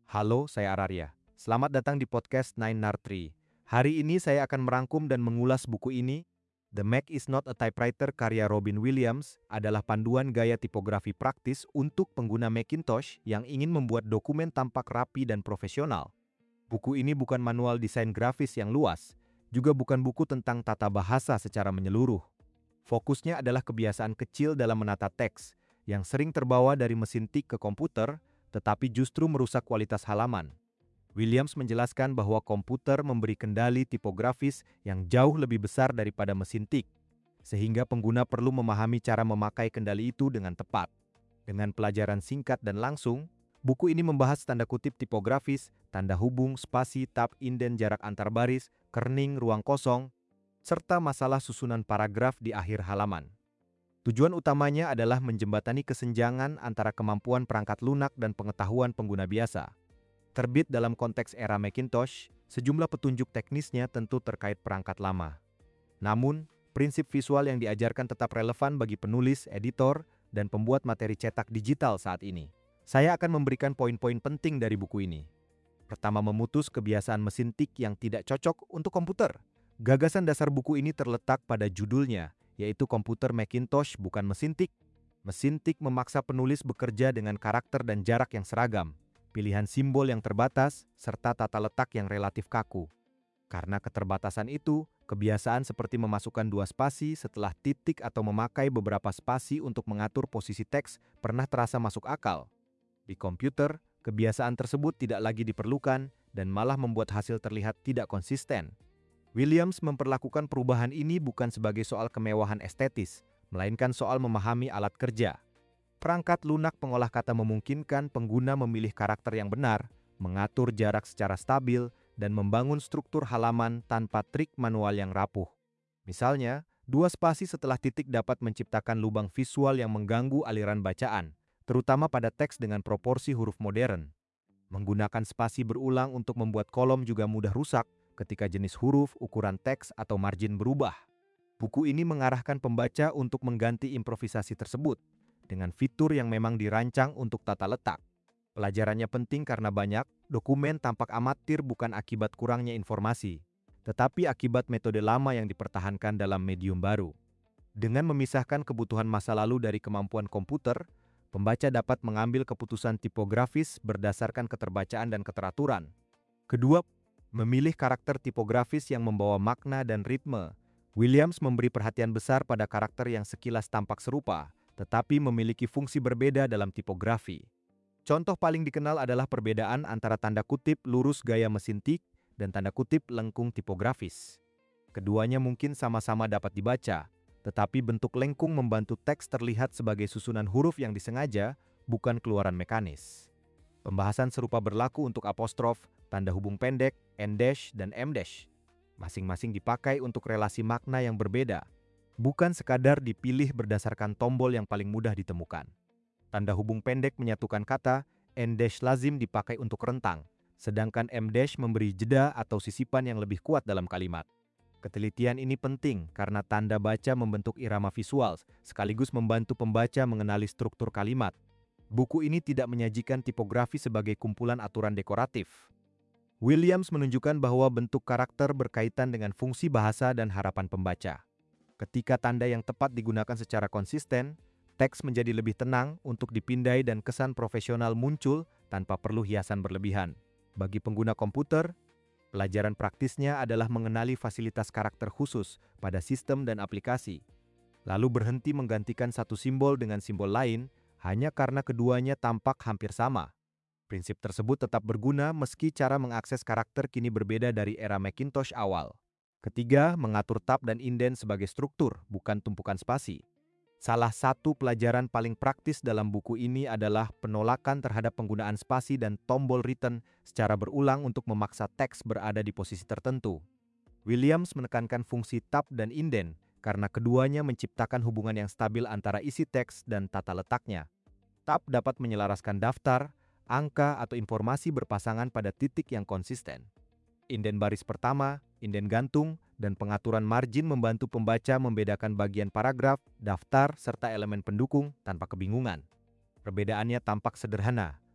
Halo, saya Araria. Selamat datang di podcast Nine Nartri. Hari ini saya akan merangkum dan mengulas buku ini. The Mac is Not a Typewriter karya Robin Williams adalah panduan gaya tipografi praktis untuk pengguna Macintosh yang ingin membuat dokumen tampak rapi dan profesional. Buku ini bukan manual desain grafis yang luas, juga bukan buku tentang tata bahasa secara menyeluruh. Fokusnya adalah kebiasaan kecil dalam menata teks, yang sering terbawa dari mesin tik ke komputer, tetapi justru merusak kualitas halaman. Williams menjelaskan bahwa komputer memberi kendali tipografis yang jauh lebih besar daripada mesin tik, sehingga pengguna perlu memahami cara memakai kendali itu dengan tepat. Dengan pelajaran singkat dan langsung, buku ini membahas tanda kutip tipografis, tanda hubung, spasi, tab, inden, jarak antar baris, kerning, ruang kosong, serta masalah susunan paragraf di akhir halaman. Tujuan utamanya adalah menjembatani kesenjangan antara kemampuan perangkat lunak dan pengetahuan pengguna biasa. Terbit dalam konteks era Macintosh, sejumlah petunjuk teknisnya tentu terkait perangkat lama. Namun, prinsip visual yang diajarkan tetap relevan bagi penulis, editor, dan pembuat materi cetak digital saat ini. Saya akan memberikan poin-poin penting dari buku ini. Pertama, memutus kebiasaan mesin tik yang tidak cocok untuk komputer. Gagasan dasar buku ini terletak pada judulnya, yaitu komputer Macintosh bukan mesin tik. Mesin tik memaksa penulis bekerja dengan karakter dan jarak yang seragam, pilihan simbol yang terbatas, serta tata letak yang relatif kaku. Karena keterbatasan itu, kebiasaan seperti memasukkan dua spasi setelah titik atau memakai beberapa spasi untuk mengatur posisi teks pernah terasa masuk akal. Di komputer, kebiasaan tersebut tidak lagi diperlukan dan malah membuat hasil terlihat tidak konsisten. Williams memperlakukan perubahan ini bukan sebagai soal kemewahan estetis, melainkan soal memahami alat kerja. Perangkat lunak pengolah kata memungkinkan pengguna memilih karakter yang benar, mengatur jarak secara stabil, dan membangun struktur halaman tanpa trik manual yang rapuh. Misalnya, dua spasi setelah titik dapat menciptakan lubang visual yang mengganggu aliran bacaan, terutama pada teks dengan proporsi huruf modern. Menggunakan spasi berulang untuk membuat kolom juga mudah rusak ketika jenis huruf, ukuran teks, atau margin berubah. Buku ini mengarahkan pembaca untuk mengganti improvisasi tersebut dengan fitur yang memang dirancang untuk tata letak. Pelajarannya penting karena banyak dokumen tampak amatir bukan akibat kurangnya informasi, tetapi akibat metode lama yang dipertahankan dalam medium baru. Dengan memisahkan kebutuhan masa lalu dari kemampuan komputer, pembaca dapat mengambil keputusan tipografis berdasarkan keterbacaan dan keteraturan. Kedua, memilih karakter tipografis yang membawa makna dan ritme. Williams memberi perhatian besar pada karakter yang sekilas tampak serupa, tetapi memiliki fungsi berbeda dalam tipografi. Contoh paling dikenal adalah perbedaan antara tanda kutip lurus gaya mesin tik dan tanda kutip lengkung tipografis. Keduanya mungkin sama-sama dapat dibaca, tetapi bentuk lengkung membantu teks terlihat sebagai susunan huruf yang disengaja, bukan keluaran mekanis. Pembahasan serupa berlaku untuk apostrof, tanda hubung pendek, n-dash, dan m-dash. Masing-masing dipakai untuk relasi makna yang berbeda, bukan sekadar dipilih berdasarkan tombol yang paling mudah ditemukan. Tanda hubung pendek menyatukan kata, n-dash lazim dipakai untuk rentang, sedangkan m-dash memberi jeda atau sisipan yang lebih kuat dalam kalimat. Ketelitian ini penting karena tanda baca membentuk irama visual, sekaligus membantu pembaca mengenali struktur kalimat. Buku ini tidak menyajikan tipografi sebagai kumpulan aturan dekoratif. Williams menunjukkan bahwa bentuk karakter berkaitan dengan fungsi bahasa dan harapan pembaca. Ketika tanda yang tepat digunakan secara konsisten, teks menjadi lebih tenang untuk dipindai dan kesan profesional muncul tanpa perlu hiasan berlebihan. Bagi pengguna komputer, pelajaran praktisnya adalah mengenali fasilitas karakter khusus pada sistem dan aplikasi, lalu berhenti menggantikan satu simbol dengan simbol lain hanya karena keduanya tampak hampir sama. Prinsip tersebut tetap berguna meski cara mengakses karakter kini berbeda dari era Macintosh awal. Ketiga, mengatur tab dan inden sebagai struktur, bukan tumpukan spasi. Salah satu pelajaran paling praktis dalam buku ini adalah penolakan terhadap penggunaan spasi dan tombol return secara berulang untuk memaksa teks berada di posisi tertentu. Williams menekankan fungsi tab dan inden karena keduanya menciptakan hubungan yang stabil antara isi teks dan tata letaknya. Tab dapat menyelaraskan daftar, angka, atau informasi berpasangan pada titik yang konsisten. Inden baris pertama, inden gantung, dan pengaturan margin membantu pembaca membedakan bagian paragraf, daftar, serta elemen pendukung tanpa kebingungan. Perbedaannya tampak sederhana,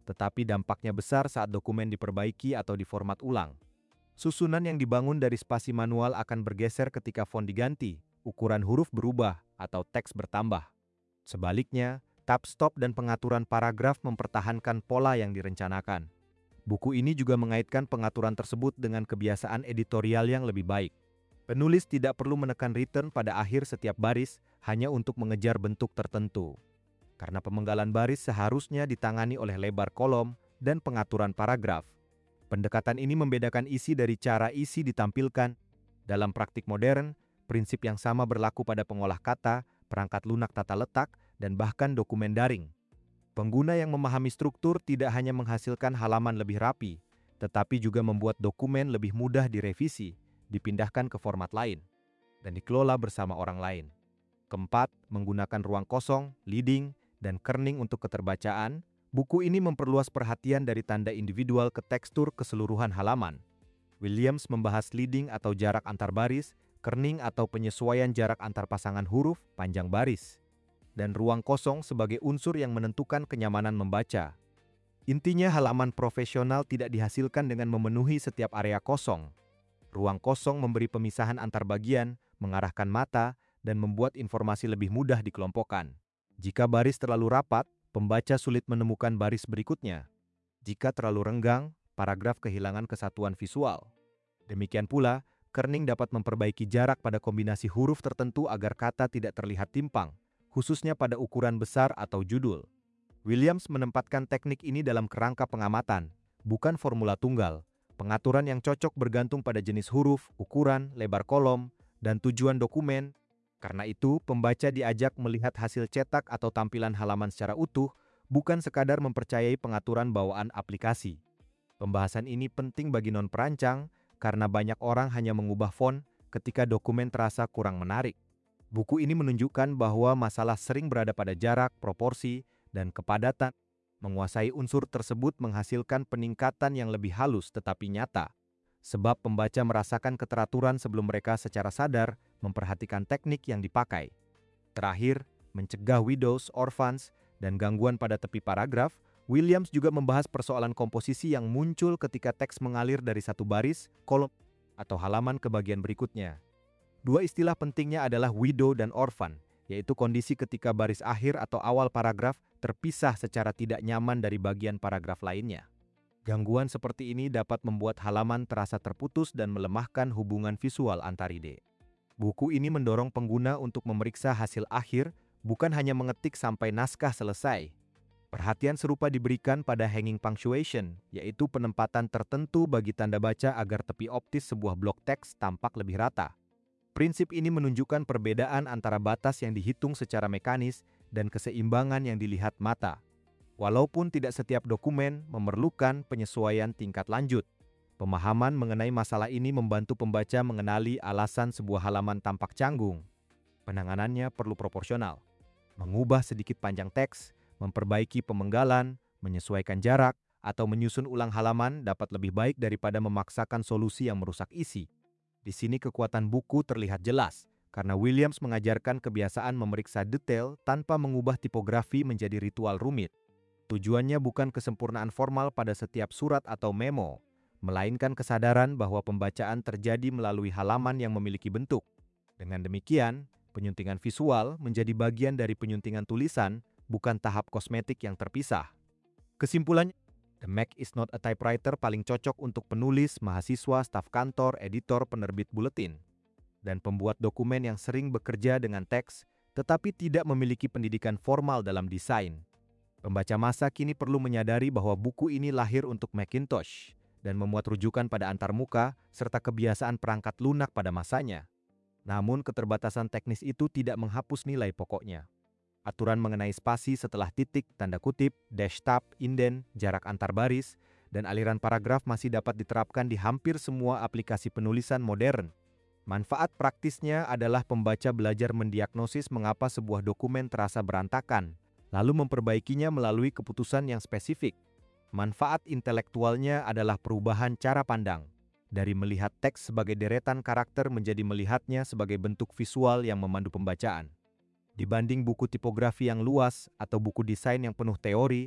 tetapi dampaknya besar saat dokumen diperbaiki atau diformat ulang. Susunan yang dibangun dari spasi manual akan bergeser ketika font diganti, ukuran huruf berubah, atau teks bertambah. Sebaliknya, tab stop dan pengaturan paragraf mempertahankan pola yang direncanakan. Buku ini juga mengaitkan pengaturan tersebut dengan kebiasaan editorial yang lebih baik. Penulis tidak perlu menekan return pada akhir setiap baris hanya untuk mengejar bentuk tertentu. Karena pemenggalan baris seharusnya ditangani oleh lebar kolom dan pengaturan paragraf. Pendekatan ini membedakan isi dari cara isi ditampilkan. Dalam praktik modern, prinsip yang sama berlaku pada pengolah kata, perangkat lunak tata letak, dan bahkan dokumen daring. Pengguna yang memahami struktur tidak hanya menghasilkan halaman lebih rapi, tetapi juga membuat dokumen lebih mudah direvisi, dipindahkan ke format lain, dan dikelola bersama orang lain. Keempat, menggunakan ruang kosong, leading, dan kerning untuk keterbacaan. Buku ini memperluas perhatian dari tanda individual ke tekstur keseluruhan halaman. Williams membahas leading atau jarak antar baris, kerning atau penyesuaian jarak antar pasangan huruf, panjang baris, dan ruang kosong sebagai unsur yang menentukan kenyamanan membaca. Intinya, halaman profesional tidak dihasilkan dengan memenuhi setiap area kosong. Ruang kosong memberi pemisahan antar bagian, mengarahkan mata, dan membuat informasi lebih mudah dikelompokkan. Jika baris terlalu rapat, pembaca sulit menemukan baris berikutnya. Jika terlalu renggang, paragraf kehilangan kesatuan visual. Demikian pula, kerning dapat memperbaiki jarak pada kombinasi huruf tertentu agar kata tidak terlihat timpang, khususnya pada ukuran besar atau judul. Williams menempatkan teknik ini dalam kerangka pengamatan, bukan formula tunggal. Pengaturan yang cocok bergantung pada jenis huruf, ukuran, lebar kolom, dan tujuan dokumen. Karena itu, pembaca diajak melihat hasil cetak atau tampilan halaman secara utuh, bukan sekadar mempercayai pengaturan bawaan aplikasi. Pembahasan ini penting bagi non-perancang, karena banyak orang hanya mengubah font ketika dokumen terasa kurang menarik. Buku ini menunjukkan bahwa masalah sering berada pada jarak, proporsi, dan kepadatan. Menguasai unsur tersebut menghasilkan peningkatan yang lebih halus tetapi nyata. Sebab pembaca merasakan keteraturan sebelum mereka secara sadar memperhatikan teknik yang dipakai. Terakhir, mencegah widows, orphans, dan gangguan pada tepi paragraf, Williams juga membahas persoalan komposisi yang muncul ketika teks mengalir dari satu baris, kolom, atau halaman ke bagian berikutnya. Dua istilah pentingnya adalah widow dan orphan, yaitu kondisi ketika baris akhir atau awal paragraf terpisah secara tidak nyaman dari bagian paragraf lainnya. Gangguan seperti ini dapat membuat halaman terasa terputus dan melemahkan hubungan visual antar ide. Buku ini mendorong pengguna untuk memeriksa hasil akhir, bukan hanya mengetik sampai naskah selesai. Perhatian serupa diberikan pada hanging punctuation, yaitu penempatan tertentu bagi tanda baca agar tepi optis sebuah blok teks tampak lebih rata. Prinsip ini menunjukkan perbedaan antara batas yang dihitung secara mekanis dan keseimbangan yang dilihat mata. Walaupun tidak setiap dokumen memerlukan penyesuaian tingkat lanjut, pemahaman mengenai masalah ini membantu pembaca mengenali alasan sebuah halaman tampak canggung. Penanganannya perlu proporsional. Mengubah sedikit panjang teks, memperbaiki pemenggalan, menyesuaikan jarak, atau menyusun ulang halaman dapat lebih baik daripada memaksakan solusi yang merusak isi. Di sini kekuatan buku terlihat jelas, karena Williams mengajarkan kebiasaan memeriksa detail tanpa mengubah tipografi menjadi ritual rumit. Tujuannya bukan kesempurnaan formal pada setiap surat atau memo, melainkan kesadaran bahwa pembacaan terjadi melalui halaman yang memiliki bentuk. Dengan demikian, penyuntingan visual menjadi bagian dari penyuntingan tulisan, bukan tahap kosmetik yang terpisah. Kesimpulannya, The Mac is not a typewriter paling cocok untuk penulis, mahasiswa, staf kantor, editor, penerbit buletin, dan pembuat dokumen yang sering bekerja dengan teks, tetapi tidak memiliki pendidikan formal dalam desain. Pembaca masa kini perlu menyadari bahwa buku ini lahir untuk Macintosh dan memuat rujukan pada antarmuka serta kebiasaan perangkat lunak pada masanya. Namun keterbatasan teknis itu tidak menghapus nilai pokoknya. Aturan mengenai spasi setelah titik, tanda kutip, dash tab, inden, jarak antar baris, dan aliran paragraf masih dapat diterapkan di hampir semua aplikasi penulisan modern. Manfaat praktisnya adalah pembaca belajar mendiagnosis mengapa sebuah dokumen terasa berantakan, lalu memperbaikinya melalui keputusan yang spesifik. Manfaat intelektualnya adalah perubahan cara pandang, dari melihat teks sebagai deretan karakter menjadi melihatnya sebagai bentuk visual yang memandu pembacaan. Dibanding buku tipografi yang luas atau buku desain yang penuh teori,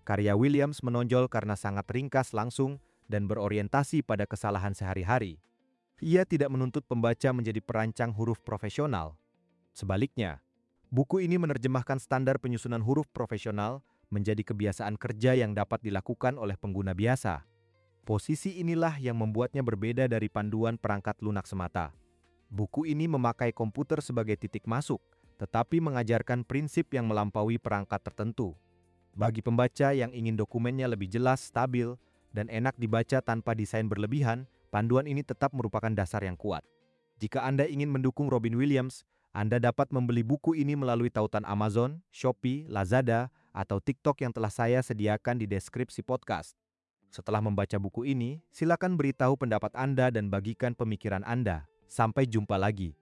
Karya Williams menonjol karena sangat ringkas langsung dan berorientasi pada kesalahan sehari-hari. Ia tidak menuntut pembaca menjadi perancang huruf profesional. Sebaliknya, buku ini menerjemahkan standar penyusunan huruf profesional menjadi kebiasaan kerja yang dapat dilakukan oleh pengguna biasa. Posisi inilah yang membuatnya berbeda dari panduan perangkat lunak semata. Buku ini memakai komputer sebagai titik masuk, tetapi mengajarkan prinsip yang melampaui perangkat tertentu. Bagi pembaca yang ingin dokumennya lebih jelas, stabil, dan enak dibaca tanpa desain berlebihan, panduan ini tetap merupakan dasar yang kuat. Jika Anda ingin mendukung Robin Williams, Anda dapat membeli buku ini melalui tautan Amazon, Shopee, Lazada, atau TikTok yang telah saya sediakan di deskripsi podcast. Setelah membaca buku ini, silakan beritahu pendapat Anda dan bagikan pemikiran Anda. Sampai jumpa lagi.